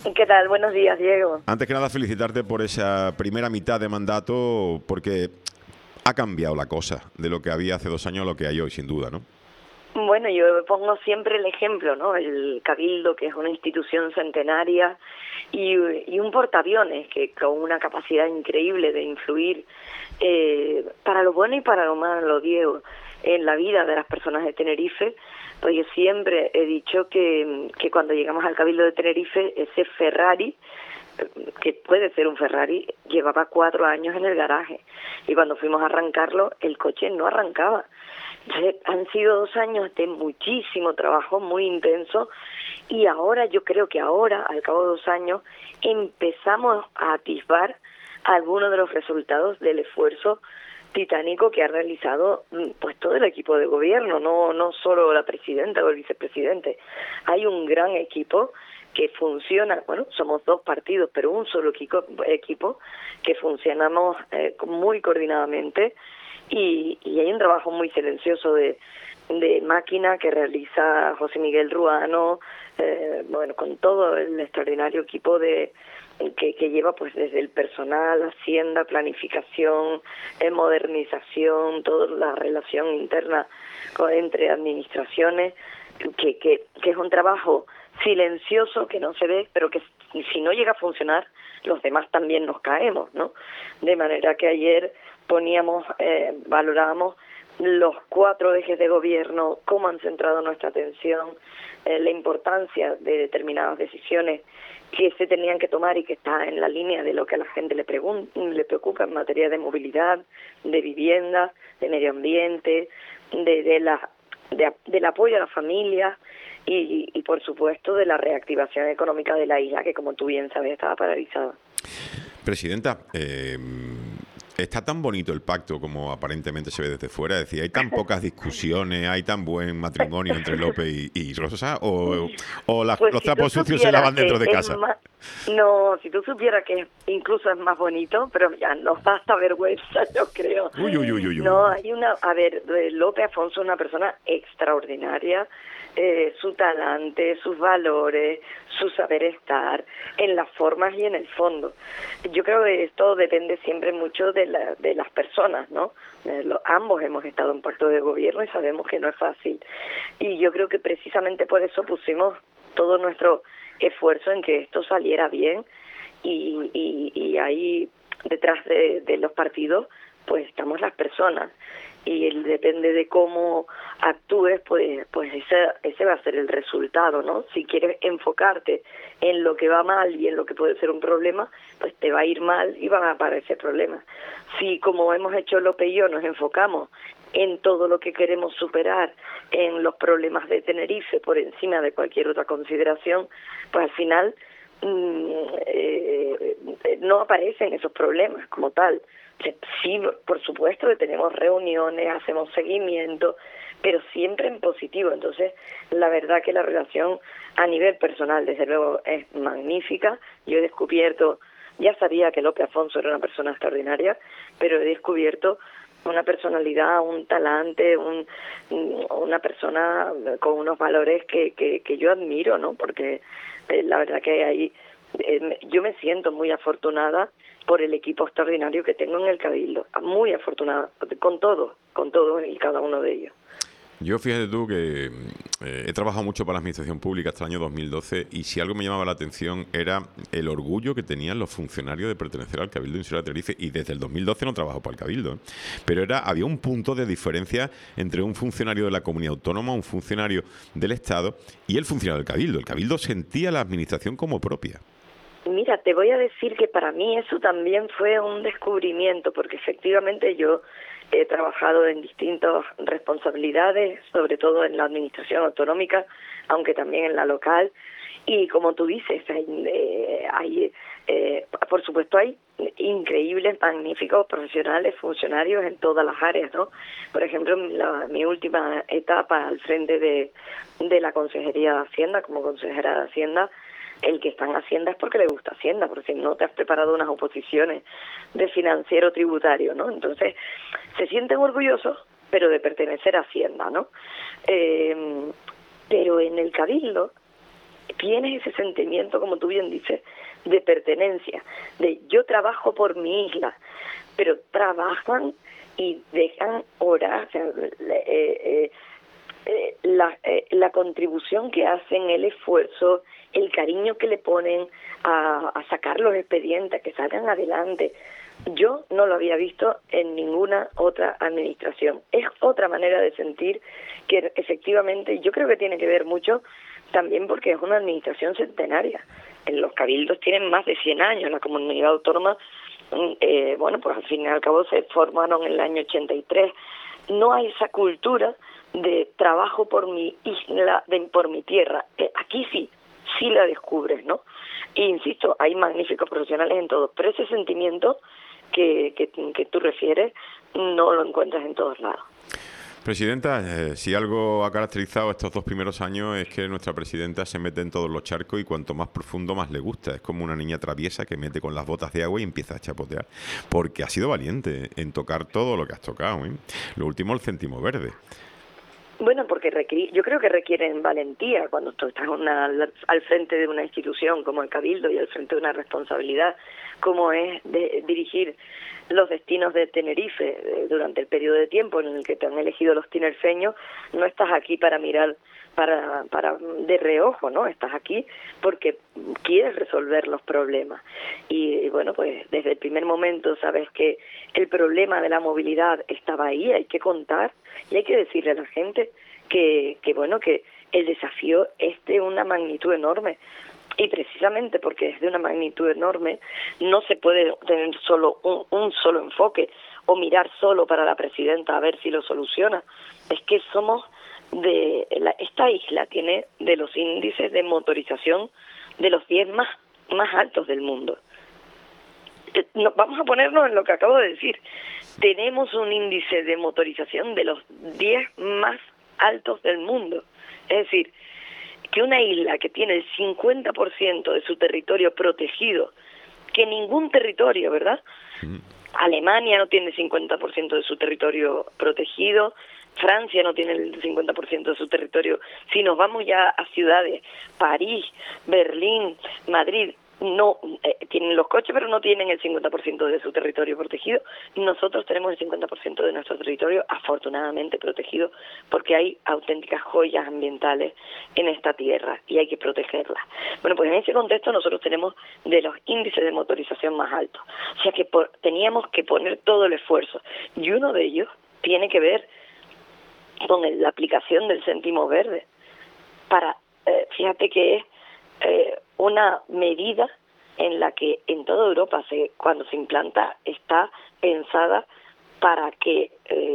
¿Qué tal? Buenos días, Diego. Antes que nada, felicitarte por esa primera mitad de mandato, porque ha cambiado la cosa de lo que había hace 2 años a lo que hay hoy, sin duda, ¿no? Bueno, yo pongo siempre el ejemplo, ¿no? El Cabildo, que es una institución centenaria y un portaaviones que con una capacidad increíble de influir para lo bueno y para lo malo, Diego, en la vida de las personas de Tenerife. Pues yo siempre he dicho que cuando llegamos al Cabildo de Tenerife, ese Ferrari, que puede ser un Ferrari, llevaba 4 años en el garaje y cuando fuimos a arrancarlo el coche no arrancaba. Entonces, han sido 2 años de muchísimo trabajo, muy intenso, y ahora yo creo que ahora, al cabo de 2 años, empezamos a atisbar algunos de los resultados del esfuerzo titánico que ha realizado pues todo el equipo de gobierno, no solo la presidenta o el vicepresidente. Hay un gran equipo que funciona, bueno, somos 2 partidos, pero un solo equipo que funcionamos muy coordinadamente y hay un trabajo muy silencioso de máquina que realiza José Miguel Ruano, bueno, con todo el extraordinario equipo que lleva pues desde el personal, Hacienda, planificación, modernización, toda la relación interna entre administraciones, que es un trabajo silencioso que no se ve, pero que si no llega a funcionar, los demás también nos caemos, ¿no? De manera que ayer valorábamos los 4 ejes de gobierno, cómo han centrado nuestra atención, la importancia de determinadas decisiones que se tenían que tomar y que está en la línea de lo que a la gente le preocupa en materia de movilidad, de vivienda, de medio ambiente, del apoyo a la familia y por supuesto de la reactivación económica de la isla, que como tú bien sabes estaba paralizada. Presidenta, ¿está tan bonito el pacto como aparentemente se ve desde fuera? Es decir, ¿hay tan pocas discusiones, hay tan buen matrimonio entre López y Rosa? ¿O Pues los si tú trapos sucios se supieras lavan dentro de que casa? no, si tú supieras que incluso es más bonito, pero ya nos da hasta vergüenza, yo creo. Uy, uy, uy, uy, uy. No, López Afonso es una persona extraordinaria, su talante, sus valores, su saber estar, en las formas y en el fondo. Yo creo que esto depende siempre mucho de las personas, ¿no? Ambos hemos estado en pacto de gobierno y sabemos que no es fácil. Y yo creo que precisamente por eso pusimos todo nuestro esfuerzo en que esto saliera bien y ahí detrás de los partidos pues estamos las personas y depende de cómo actúes pues ese va a ser el resultado, ¿no? Si quieres enfocarte en lo que va mal y en lo que puede ser un problema, pues te va a ir mal y van a aparecer problemas. Si como hemos hecho López y yo nos enfocamos en todo lo que queremos superar, en los problemas de Tenerife por encima de cualquier otra consideración, pues al final no aparecen esos problemas como tal. Sí, por supuesto que tenemos reuniones, hacemos seguimiento, pero siempre en positivo. Entonces, la verdad que la relación a nivel personal, desde luego, es magnífica. Yo he descubierto, ya sabía que López Afonso era una persona extraordinaria, pero he descubierto una personalidad, un talante, una persona con unos valores que yo admiro, ¿no? Porque la verdad que ahí yo me siento muy afortunada por el equipo extraordinario que tengo en el Cabildo, muy afortunada, con todo y cada uno de ellos. Yo, fíjate tú que he trabajado mucho para la administración pública hasta el año 2012 y si algo me llamaba la atención era el orgullo que tenían los funcionarios de pertenecer al Cabildo Insular de Tenerife, y desde el 2012 no trabajo para el Cabildo, pero había un punto de diferencia entre un funcionario de la comunidad autónoma, un funcionario del Estado y el funcionario del Cabildo. El Cabildo sentía la administración como propia. Mira, te voy a decir que para mí eso también fue un descubrimiento, porque efectivamente yo he trabajado en distintas responsabilidades, sobre todo en la administración autonómica, aunque también en la local, y como tú dices, por supuesto hay increíbles, magníficos profesionales, funcionarios en todas las áreas, ¿no? Por ejemplo, mi última etapa al frente de la Consejería de Hacienda, como consejera de Hacienda, el que está en Hacienda es porque le gusta Hacienda, porque si no te has preparado unas oposiciones de financiero tributario, ¿no? Entonces, se sienten orgullosos, pero de pertenecer a Hacienda, ¿no? Pero en el Cabildo tienes ese sentimiento, como tú bien dices, de pertenencia, de yo trabajo por mi isla, pero trabajan y dejan horas, o sea, la contribución que hacen, el esfuerzo, el cariño que le ponen a sacar los expedientes, que salgan adelante. Yo no lo había visto en ninguna otra administración. Es otra manera de sentir que efectivamente yo creo que tiene que ver mucho también porque es una administración centenaria. Los cabildos tienen más de 100 años, la comunidad autónoma, bueno, pues al fin y al cabo se formaron en el año 83. No hay esa cultura de trabajo por mi isla, por mi tierra. Aquí sí la descubres, ¿no? E insisto, hay magníficos profesionales en todos, pero ese sentimiento que tú refieres no lo encuentras en todos lados. Presidenta, si algo ha caracterizado estos 2 primeros años es que nuestra presidenta se mete en todos los charcos y cuanto más profundo más le gusta. Es como una niña traviesa que mete con las botas de agua y empieza a chapotear. Porque ha sido valiente en tocar todo lo que has tocado, ¿eh? Lo último, el céntimo verde. Bueno, porque yo creo que requieren valentía cuando tú estás al frente de una institución como el Cabildo y al frente de una responsabilidad como es de dirigir los destinos de Tenerife durante el periodo de tiempo en el que te han elegido los tinerfeños. No estás aquí para mirar para de reojo, ¿no? Estás aquí porque quieres resolver los problemas. Y bueno, pues desde el primer momento sabes que el problema de la movilidad estaba ahí, hay que contar y hay que decirle a la gente que bueno, que el desafío es de una magnitud enorme. Y precisamente porque es de una magnitud enorme, no se puede tener solo un solo enfoque o mirar solo para la presidenta a ver si lo soluciona. Es que esta isla tiene de los índices de motorización de los 10 más altos del mundo. Vamos a ponernos en lo que acabo de decir. Tenemos un índice de motorización de los 10 más altos del mundo. Es decir, que una isla que tiene el 50% de su territorio protegido, que ningún territorio, ¿verdad? Alemania no tiene el 50% de su territorio protegido, Francia no tiene el 50% de su territorio. Si nos vamos ya a ciudades, París, Berlín, Madrid, no tienen los coches, pero no tienen el 50% de su territorio protegido. Nosotros tenemos el 50% de nuestro territorio afortunadamente protegido porque hay auténticas joyas ambientales en esta tierra y hay que protegerlas. Bueno, pues en ese contexto nosotros tenemos de los índices de motorización más altos. O sea que teníamos que poner todo el esfuerzo y uno de ellos tiene que ver con la aplicación del céntimo verde. Fíjate que es una medida en la que en toda Europa cuando se implanta está pensada para que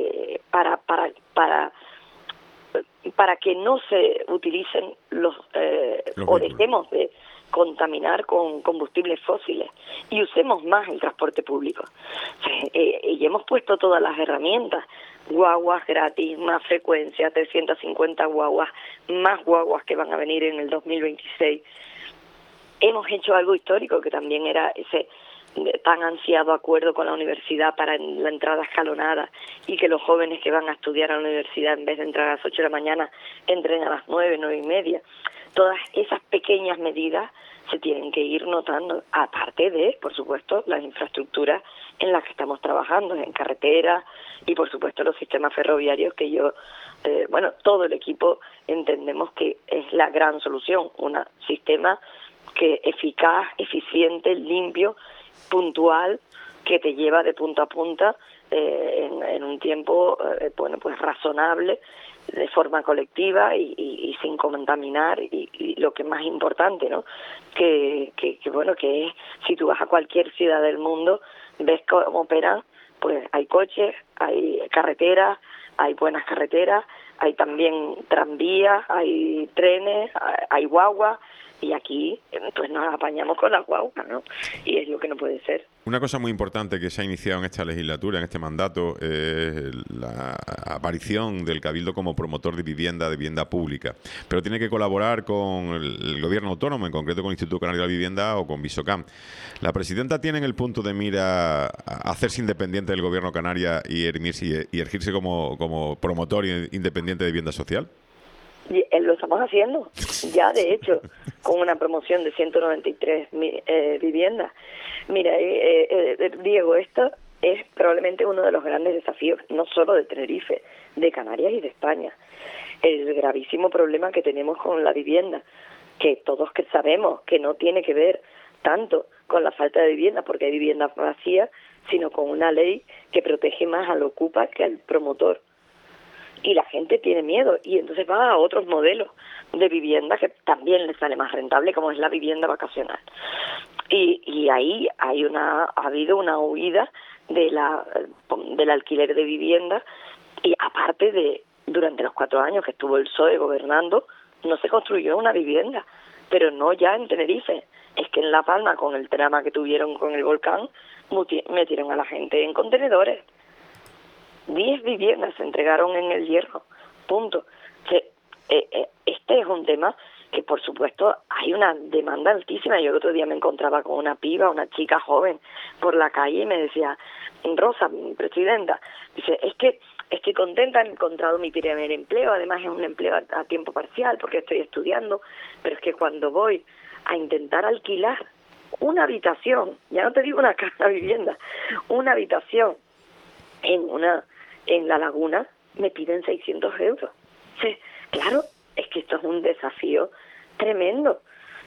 para que no se utilicen los o dejemos de contaminar con combustibles fósiles y usemos más el transporte público. Y hemos puesto todas las herramientas, guaguas gratis, más frecuencia, 350 guaguas, más guaguas que van a venir en el 2026. Hemos hecho algo histórico que también era ese tan ansiado acuerdo con la universidad para la entrada escalonada y que los jóvenes que van a estudiar a la universidad en vez de entrar a las 8 de la mañana entren a las 9, 9:30. Todas esas pequeñas medidas se tienen que ir notando, aparte de, por supuesto, las infraestructuras en las que estamos trabajando, en carreteras y, por supuesto, los sistemas ferroviarios que todo el equipo entendemos que es la gran solución, un sistema que eficaz, eficiente, limpio, puntual, que te lleva de punta a punta en un tiempo pues razonable, de forma colectiva y sin contaminar y lo que es más importante, ¿no? Que es, si tú vas a cualquier ciudad del mundo, ves cómo operan, pues hay coches, hay carreteras, hay buenas carreteras, hay también tranvías, hay trenes, hay guaguas. Y aquí, pues nos apañamos con las guaguas, ¿no? Y es lo que no puede ser. Una cosa muy importante que se ha iniciado en esta legislatura, en este mandato, es la aparición del Cabildo como promotor de vivienda pública. Pero tiene que colaborar con el gobierno autónomo, en concreto con el Instituto Canario de la Vivienda o con Visocam. ¿La presidenta tiene en el punto de mira a hacerse independiente del gobierno canaria y erigirse como promotor independiente de vivienda social? Y lo estamos haciendo, ya de hecho, con una promoción de 193 viviendas. Mira, Diego, esto es probablemente uno de los grandes desafíos, no solo de Tenerife, de Canarias y de España. El gravísimo problema que tenemos con la vivienda, que todos que sabemos que no tiene que ver tanto con la falta de vivienda, porque hay viviendas vacías, sino con una ley que protege más al ocupa que al promotor. Y la gente tiene miedo y entonces va a otros modelos de vivienda que también les sale más rentable, como es la vivienda vacacional. Y ahí ha habido una huida del alquiler de vivienda, y aparte durante los 4 años que estuvo el PSOE gobernando, no se construyó una vivienda, pero no ya en Tenerife. Es que en La Palma, con el drama que tuvieron con el volcán, metieron a la gente en contenedores. 10 viviendas se entregaron en El Hierro, punto. Este es un tema que, por supuesto, hay una demanda altísima. Yo el otro día me encontraba con una chica joven, por la calle, y me decía, Rosa, mi presidenta, dice, es que estoy contenta, he encontrado mi primer empleo, además es un empleo a tiempo parcial porque estoy estudiando, pero es que cuando voy a intentar alquilar una habitación, ya no te digo una casa vivienda, una habitación en La Laguna, me piden 600 euros. Sí, claro, es que esto es un desafío tremendo.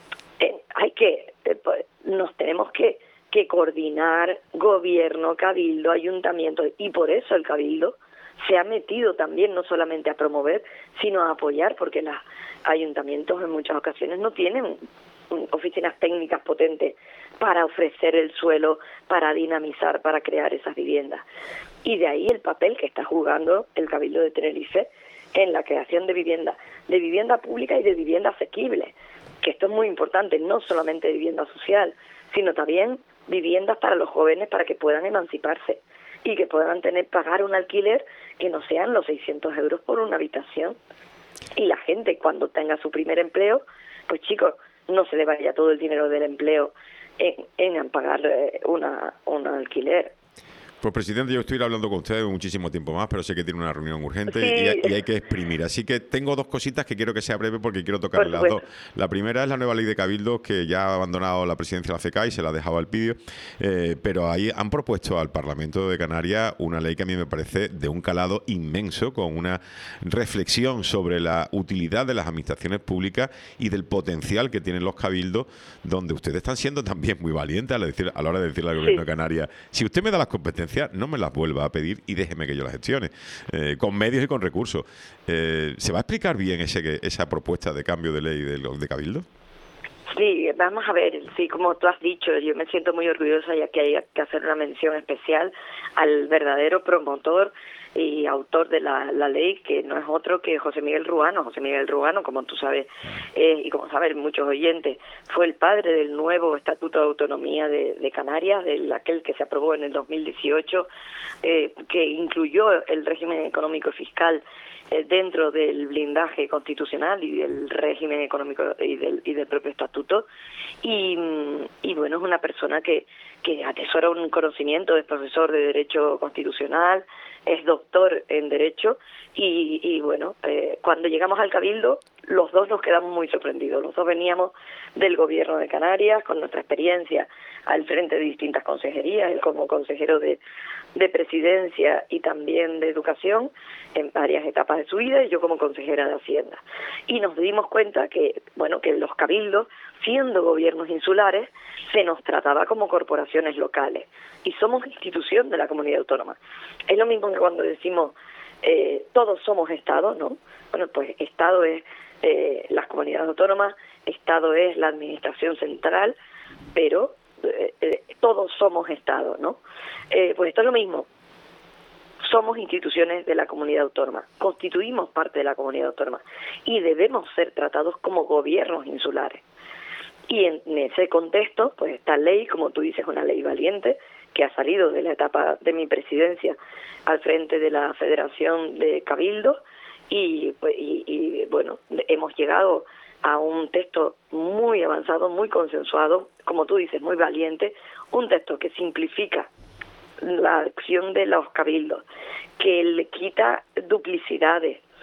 Nos tenemos que coordinar, gobierno, cabildo, ayuntamiento, y por eso el cabildo se ha metido también no solamente a promover, sino a apoyar, porque los ayuntamientos en muchas ocasiones no tienen oficinas técnicas potentes para ofrecer el suelo, para dinamizar, para crear esas viviendas. Y de ahí el papel que está jugando el Cabildo de Tenerife en la creación de vivienda pública y de vivienda asequible, que esto es muy importante, no solamente de vivienda social, sino también viviendas para los jóvenes, para que puedan emanciparse y que puedan pagar un alquiler que no sean los 600 euros por una habitación. Y la gente, cuando tenga su primer empleo, pues chicos, no se le vaya todo el dinero del empleo en pagar un alquiler. Pues, presidente, yo estoy hablando con usted muchísimo tiempo más, pero sé que tiene una reunión urgente, sí, y hay que exprimir. Así que tengo 2 cositas que quiero que sea breve, porque quiero tocar las dos. La primera es la nueva ley de cabildos, que ya ha abandonado la presidencia de la CECA y se la ha dejado al Pidio, pero ahí han propuesto al Parlamento de Canarias una ley que a mí me parece de un calado inmenso, con una reflexión sobre la utilidad de las administraciones públicas y del potencial que tienen los cabildos, donde ustedes están siendo también muy valientes a la hora de decirle al gobierno de Canarias, si usted me da las competencias, no me las vuelva a pedir y déjeme que yo las gestione, con medios y con recursos. ¿Se va a explicar bien esa propuesta de cambio de ley de Cabildo? Sí, vamos a ver, sí, como tú has dicho, yo me siento muy orgullosa, ya que hay que hacer una mención especial al verdadero promotor y autor de la ley, que no es otro que José Miguel Ruano. José Miguel Ruano, como tú sabes, y como saben muchos oyentes, fue el padre del nuevo Estatuto de Autonomía de Canarias, aquel que se aprobó en el 2018, que incluyó el régimen económico y fiscal dentro del blindaje constitucional y del régimen económico y del propio estatuto, y bueno, es una persona que atesora un conocimiento, es profesor de Derecho Constitucional, es doctor en Derecho, y bueno, cuando llegamos al Cabildo, los dos nos quedamos muy sorprendidos. Los dos veníamos del Gobierno de Canarias, con nuestra experiencia al frente de distintas consejerías, él como consejero de Presidencia y también de Educación en varias etapas de su vida, y yo como consejera de Hacienda. Y nos dimos cuenta que, bueno, que los cabildos, siendo gobiernos insulares, se nos trataba como corporaciones locales, y somos institución de la comunidad autónoma. Es lo mismo que cuando decimos todos somos Estado, ¿no? Bueno, pues Estado es las comunidades autónomas, Estado es la administración central, pero todos somos Estado, ¿no? Pues esto es lo mismo. Somos instituciones de la comunidad autónoma, constituimos parte de la comunidad autónoma y debemos ser tratados como gobiernos insulares. Y en ese contexto, pues esta ley, como tú dices, una ley valiente, que ha salido de la etapa de mi presidencia al frente de la Federación de Cabildos, y bueno, hemos llegado a un texto muy avanzado, muy consensuado, como tú dices, muy valiente, un texto que simplifica la acción de los cabildos, que le quita duplicidades,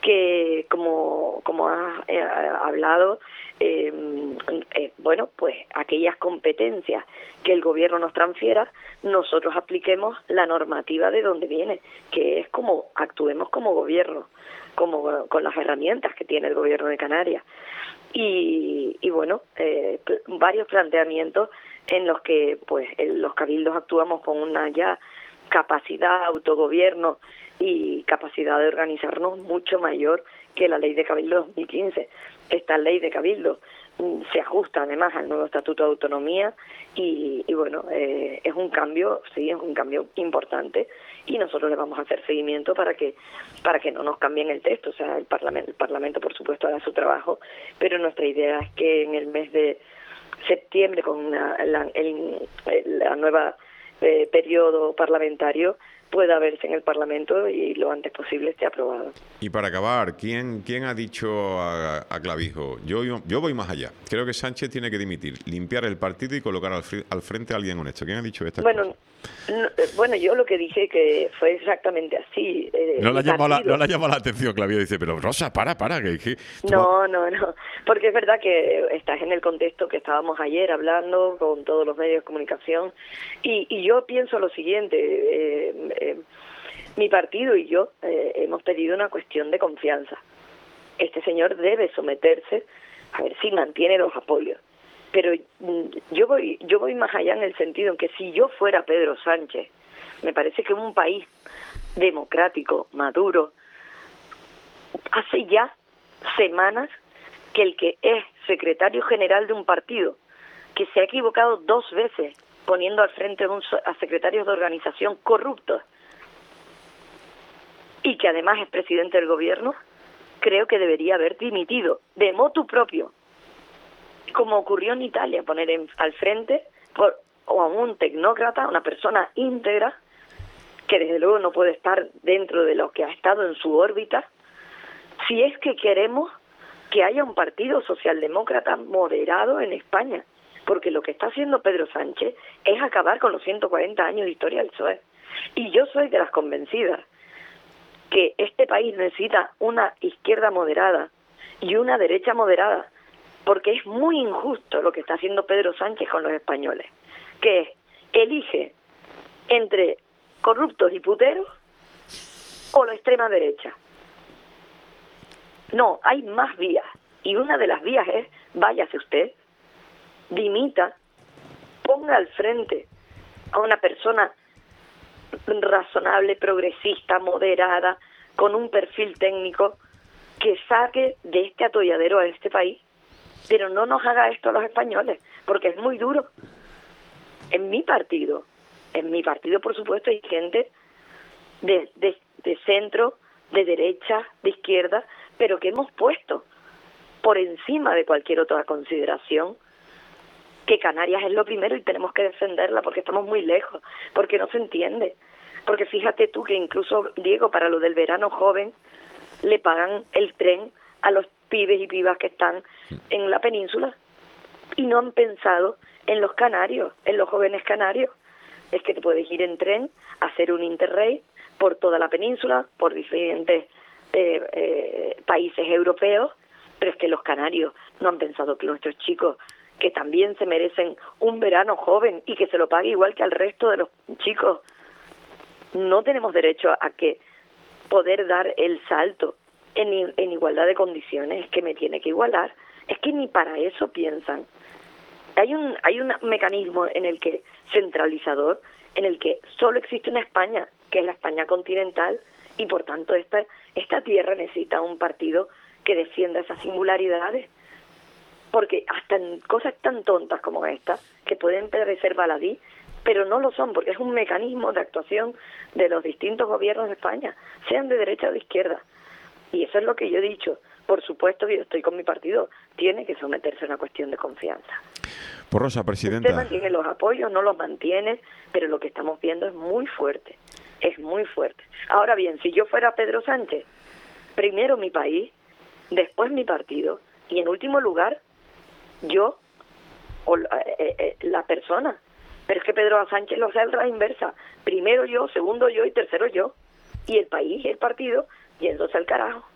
que como has hablado, bueno, pues aquellas competencias que el gobierno nos transfiera, nosotros apliquemos la normativa de donde viene, que es como actuemos como gobierno, como con las herramientas que tiene el gobierno de Canarias. Y bueno, varios planteamientos en los que pues los cabildos actuamos con una ya capacidad, autogobierno y capacidad de organizarnos mucho mayor que la ley de cabildo 2015. Esta ley de cabildo se ajusta además al nuevo estatuto de autonomía y bueno, es un cambio, sí, es un cambio importante, y nosotros le vamos a hacer seguimiento para que no nos cambien el texto. O sea, el Parlamento por supuesto hará su trabajo, pero nuestra idea es que en el mes de septiembre, con la nueva periodo parlamentario, pueda verse en el Parlamento y lo antes posible esté aprobado. Y para acabar, ¿quién ha dicho a Clavijo? Yo voy más allá. Creo que Sánchez tiene que dimitir, limpiar el partido y colocar al frente a alguien honesto. ¿Quién ha dicho estas cosas? Bueno, yo lo que dije que fue exactamente así. No le ha llamado la atención, Clavijo. Dice, pero Rosa, para. Que No, porque es verdad que estás en el contexto que estábamos ayer hablando con todos los medios de comunicación, y yo pienso lo siguiente, mi partido y yo hemos pedido una cuestión de confianza. Este señor debe someterse a ver si mantiene los apoyos. Pero yo voy más allá en el sentido en que si yo fuera Pedro Sánchez, me parece que un país democrático, maduro, hace ya semanas que el que es secretario general de un partido, que se ha equivocado 2 veces poniendo al frente a secretarios de organización corruptos y que además es presidente del gobierno, creo que debería haber dimitido de motu propio, como ocurrió en Italia, poner al frente o a un tecnócrata, una persona íntegra, que desde luego no puede estar dentro de lo que ha estado en su órbita, si es que queremos que haya un partido socialdemócrata moderado en España, porque lo que está haciendo Pedro Sánchez es acabar con los 140 años de historia del PSOE. Y yo soy de las convencidas que este país necesita una izquierda moderada y una derecha moderada, porque es muy injusto lo que está haciendo Pedro Sánchez con los españoles, que es, elige entre corruptos y puteros o la extrema derecha. No, hay más vías, y una de las vías es, váyase usted, dimita, ponga al frente a una persona razonable, progresista, moderada, con un perfil técnico, que saque de este atolladero a este país, pero no nos haga esto a los españoles, porque es muy duro. En mi partido por supuesto hay gente de centro, de derecha, de izquierda, pero que hemos puesto por encima de cualquier otra consideración que Canarias es lo primero y tenemos que defenderla, porque estamos muy lejos, porque no se entiende. Porque fíjate tú que incluso, Diego, para lo del verano joven, le pagan el tren a los pibes y pibas que están en la península y no han pensado en los canarios, en los jóvenes canarios. Es que te puedes ir en tren, hacer un interrail por toda la península, por diferentes países europeos, pero es que los canarios no han pensado que nuestros chicos, que también se merecen un verano joven y que se lo pague igual que al resto de los chicos, no tenemos derecho a que poder dar el salto en igualdad de condiciones, que me tiene que igualar. Es que ni para eso piensan. Hay un mecanismo en el que centralizador, en el que solo existe una España, que es la España continental, y por tanto esta tierra necesita un partido que defienda esas singularidades, porque hasta en cosas tan tontas como esta, que pueden parecer baladí, pero no lo son, porque es un mecanismo de actuación de los distintos gobiernos de España, sean de derecha o de izquierda. Y eso es lo que yo he dicho. Por supuesto que yo estoy con mi partido, tiene que someterse a una cuestión de confianza. Por Rosa, presidenta. Usted mantiene los apoyos, no los mantiene, pero lo que estamos viendo es muy fuerte, es muy fuerte. Ahora bien, si yo fuera Pedro Sánchez, primero mi país, después mi partido, y en último lugar, yo, o la persona. Pero es que Pedro Sánchez lo hace a la inversa. Primero yo, segundo yo y tercero yo. Y el país y el partido yéndose al carajo.